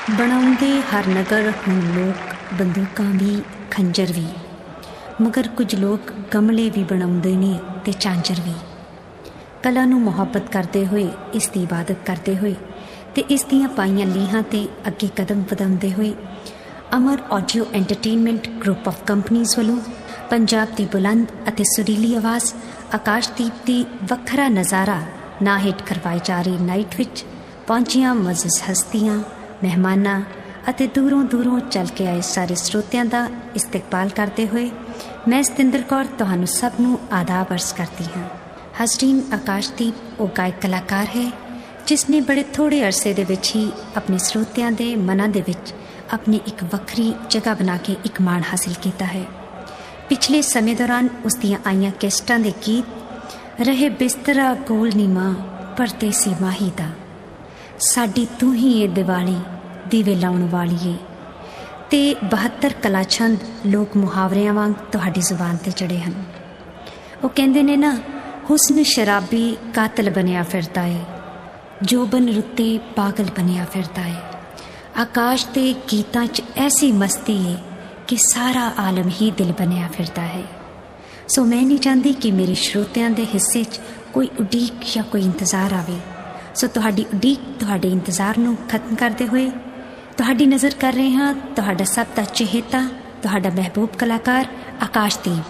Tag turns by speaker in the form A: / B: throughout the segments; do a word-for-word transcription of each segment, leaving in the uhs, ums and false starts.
A: ਬਣਾਉਂਦੇ ਹਰ ਨਗਰ ਹੁਣ ਲੋਕ ਬੰਦੂਕਾਂ ਵੀ ਖੰਜਰ ਵੀ, ਮਗਰ ਕੁਝ ਲੋਕ ਗਮਲੇ ਵੀ ਬਣਾਉਂਦੇ ਨੇ ਤੇ ਝਾਂਜਰ ਵੀ। ਕਲਾ ਨੂੰ ਮੁਹੱਬਤ ਕਰਦੇ ਹੋਏ, ਇਸ ਦੀ ਇਬਾਦਤ ਕਰਦੇ ਹੋਏ ਤੇ ਇਸ ਦੀਆਂ ਪਾਈਆਂ ਲੀਹਾਂ ਤੇ ਅੱਗੇ ਕਦਮ ਵਧਾਉਂਦੇ ਹੋਏ Amar audio entertainment group of companies ਵੱਲੋਂ ਪੰਜਾਬ ਦੀ ਬੁਲੰਦ ਅਤੇ ਸੁਰੀਲੀ ਆਵਾਜ਼ ਆਕਾਸ਼ਦੀਪ ਦੀ ਵੱਖਰਾ ਨਜ਼ਾਰਾ ਨਾ ਹਿੱਟ ਕਰਵਾਏ ਜਾ ਰਹੇ ਨਾਈਟ ਵਿੱਚ ਪਹੁੰਚੀਆਂ ਮੁਅੱਜ਼ਜ਼ ਹਸਤੀਆਂ, ਮਹਿਮਾਨਾਂ ਅਤੇ ਦੂਰੋਂ ਦੂਰੋਂ ਚੱਲ ਕੇ ਆਏ ਸਾਰੇ ਸਰੋਤਿਆਂ ਦਾ ਇਸਤਕਬਾਲ ਕਰਦੇ ਹੋਏ ਮੈਂ ਸਤਿੰਦਰ ਕੌਰ ਤੁਹਾਨੂੰ ਸਭ ਨੂੰ ਆਦਾਬ ਅਰਜ਼ ਕਰਦੀ ਹਾਂ। ਹਸਰੀਨ ਆਕਾਸ਼ਦੀਪ ਉਹ ਗਾਇਕ ਕਲਾਕਾਰ ਹੈ ਜਿਸ ਨੇ ਬੜੇ ਥੋੜ੍ਹੇ ਅਰਸੇ ਦੇ ਵਿੱਚ ਹੀ ਆਪਣੇ ਸਰੋਤਿਆਂ ਦੇ ਮਨਾਂ ਦੇ ਵਿੱਚ ਆਪਣੀ ਇੱਕ ਵੱਖਰੀ ਜਗ੍ਹਾ ਬਣਾ ਕੇ ਇੱਕ ਮਾਣ ਹਾਸਿਲ ਕੀਤਾ ਹੈ। ਪਿਛਲੇ ਸਮੇਂ ਦੌਰਾਨ ਉਸ ਦੀਆਂ ਆਈਆਂ ਕੈਸਟਾਂ ਦੇ ਗੀਤ ਰਹੇ ਬਿਸਤਰਾ ਗੋਲ ਨੀ ਮਾਂ ਪਰਦੇਸੀ ਮਾਹੀ ਦਾ, ਸਾਡੀ ਤੂੰ ਹੀ ਏ ਦੀਵਾਲੀ ਦੀਵੇ ਲਾਉਣ ਵਾਲੀਏ ਤੇ ਬਹੱਤਰ ਕਲਾਛੰਦ ਲੋਕ ਮੁਹਾਵਰਿਆਂ ਵਾਂਗ ਤੁਹਾਡੀ ਜ਼ੁਬਾਨ 'ਤੇ ਚੜ੍ਹੇ ਹਨ। ਉਹ ਕਹਿੰਦੇ ਨੇ ਨਾ, ਹੁਸਨ ਸ਼ਰਾਬੀ ਕਾਤਲ ਬਣਿਆ ਫਿਰਦਾ ਏ, ਜੋਬਨ ਰੁੱਤੇ ਪਾਗਲ ਬਣਿਆ ਫਿਰਦਾ ਏ, ਆਕਾਸ਼ ਦੇ ਗੀਤਾਂ 'ਚ ਐਸੀ ਮਸਤੀ ਏ ਕਿ ਸਾਰਾ ਆਲਮ ਹੀ ਦਿਲ ਬਣਿਆ ਫਿਰਦਾ ਹੈ। ਸੋ ਮੈਂ ਨਹੀਂ ਚਾਹੁੰਦੀ ਕਿ ਮੇਰੇ ਸਰੋਤਿਆਂ ਦੇ ਹਿੱਸੇ 'ਚ ਕੋਈ ਉਡੀਕ ਜਾਂ ਕੋਈ ਇੰਤਜ਼ਾਰ ਆਵੇ। ਸੋ ਤੁਹਾਡੀ ਉਡੀਕ, ਤੁਹਾਡੇ ਇੰਤਜ਼ਾਰ ਨੂੰ ਖਤਮ ਕਰਦੇ ਹੋਏ ਤੁਹਾਡੀ ਨਜ਼ਰ ਕਰ ਰਹੇ ਹਾਂ ਤੁਹਾਡਾ ਸਭ ਦਾ ਚਹੇਤਾ, ਤੁਹਾਡਾ ਮਹਿਬੂਬ ਕਲਾਕਾਰ ਆਕਾਸ਼ਦੀਪ।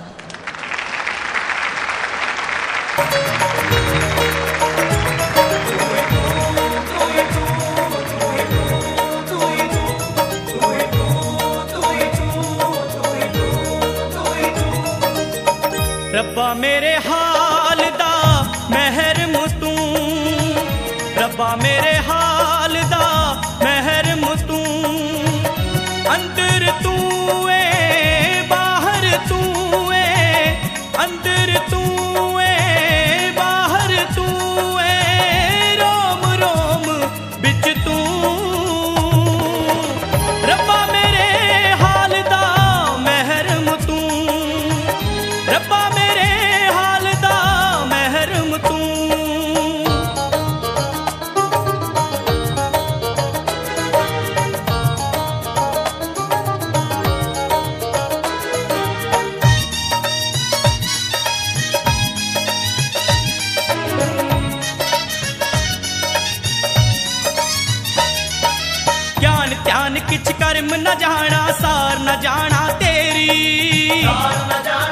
B: ਰੱਬਾ ਮੇਰੇ ਹਾਲ ਦਾ ਮਹਿਰਮ ਤੂੰ, ਰੱਬਾ ਮੇਰੇ ਹਾਲ ਦਾ ਮਹਿਰਮ ਤੂੰ, ਅੰਦਰ ਤੂੰ ਏ ਬਾਹਰ ਤੂੰ ਏ, ਅੰਦਰ ਤੂੰ ਏ ਬਾਹਰ ਤੂੰ ਏ, ਰੋਮ ਰੋਮ ਵਿੱਚ ਤੂੰ। ਰੱਬਾ ਮੇਰੇ ਹਾਲ ਦਾ ਮਹਿਰਮ ਤੂੰ, ਰੱਬਾ किच कर्म न जाना, सार न जाना तेरी, सार न जाना